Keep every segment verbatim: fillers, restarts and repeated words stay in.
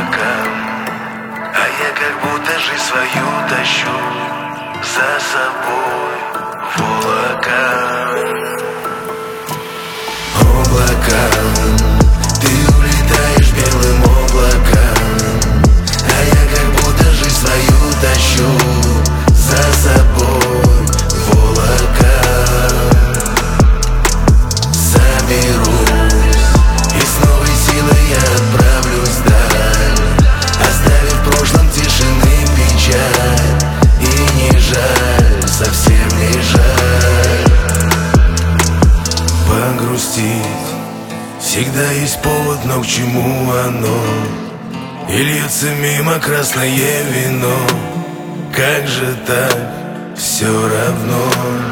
облакам, а я как будто жизнь свою тащу за собой в облака. Облака, ты улетаешь белым облаком, а я как будто жизнь свою тащу за собой в облака. Соберусь и с новой силой я отправлюсь вдаль, оставив в прошлом тишины печаль. И не жаль, совсем не жаль погрустить. Всегда есть повод, но к чему оно? И льется мимо красное вино. Как же так, все равно.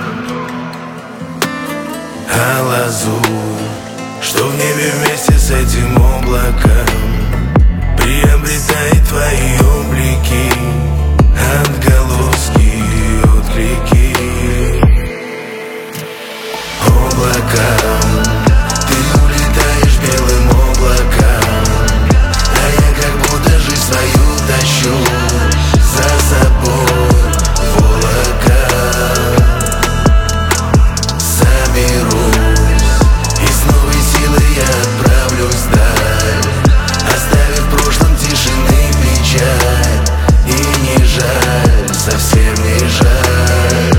А лазурь, что в небе вместе с этим облаком, приобретает твои облики, отголоски и отклики. Облакам, ты улетаешь белым облаком, а я как будто жизнь свою тащу за собой в облака. Соберусь и с новой силой я отправлюсь вдаль, оставив в прошлом тишины печаль. И не жаль, совсем не жаль.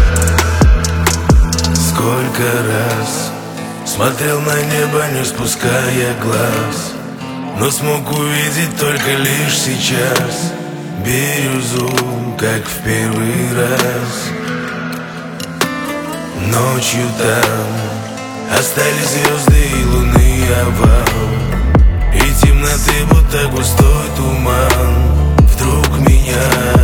Сколько раз смотрел на небо, не спуская глаз, но смог увидеть только лишь сейчас бирюзу, как в первый раз. Ночью там остались звезды и луны овал, и темноты будто густой туман вдруг меня